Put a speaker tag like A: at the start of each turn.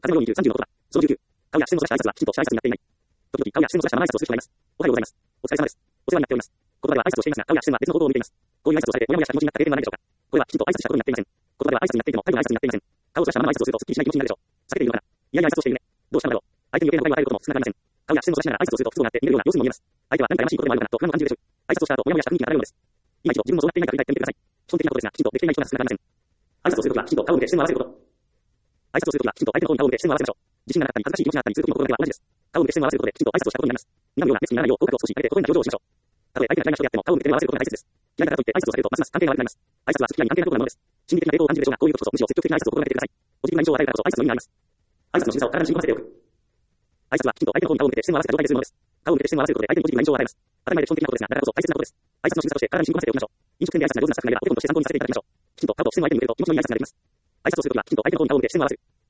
A: 風のように言う30の言葉。その19。顔や視線をそらした挨拶はきちんとした挨拶になっていない。時々顔や視線をそらしたまま挨拶をする人がいます。おはようございます。お疲れ様です。お世話になっております。言葉では挨拶をしていますが、顔や視線は別の方向を向いています。こういう挨拶をされて、もやもやした気持ちになった経験はないでしょうか。これはきちんと挨拶したことになっていません。言葉では挨拶になっていても、態度は挨拶になっていません。顔をそらしたまま挨拶をすると、すっきりしない気持ちになるでしょう。避けているのかな。いやいや挨拶をしているね。どうしたんだろう。相手に余計な誤解を与えることも少なくありません。顔や視線をそらしながら挨拶をすると、不都合があって逃げるような様子にも見えます。相手は何かやましいことでもあるのかなと不安を感じるでしょう。挨拶をした後、もやもやした雰囲気が上がるようです。今一度自分もそうなっていないか振り返ってみてください。基本的なことですが、きちんとできていない人が少なくありません。挨拶をするときは、きちんと顔を向けて視線を合わせること。挨拶をするときは、きちんと相手の方に顔を向けて視線を合わせましょう。自信がなかったり、恥ずかしい気持ちがあったりするときの心がけは同じです。顔を向けて視線を合わせることで、きちんと挨拶をしたことになります。睨むような目つきにならないよう、口角を少し上げて、心な表情をしましょう。たとえ相手が嫌いな人であっても、顔を向けて目を合わせることが大切です。嫌いだからといって挨拶をされると、ますます関係が悪くなります。挨拶は付き合いに関係ないことなのです。心理的な抵抗を感じるでしょうが、こういう時こそ、むしろ積極的な挨拶を心がけてください。ポジティブな印象を与えるからこそ、挨拶の意味があります。挨拶の仕草を体に染み込ませておく。挨拶はきちんと相手の方に顔を向けて視線を合わせた状態でするものです。顔を向けて視線を合わせることで相手にポジティブな印象を与えます。当たり前で基本的なことですが、だからこそ大切なことです。挨拶の仕草として体に染み込ませておきましょう。飲食店で挨拶が上手なスタッフがいれば、お手本として参考にさせていただきましょう。きちんと顔と視線を相手に向けると気持ちのいい挨拶になります。挨拶をするときは、きちんと相手の方に顔を向けて視線を合わせる。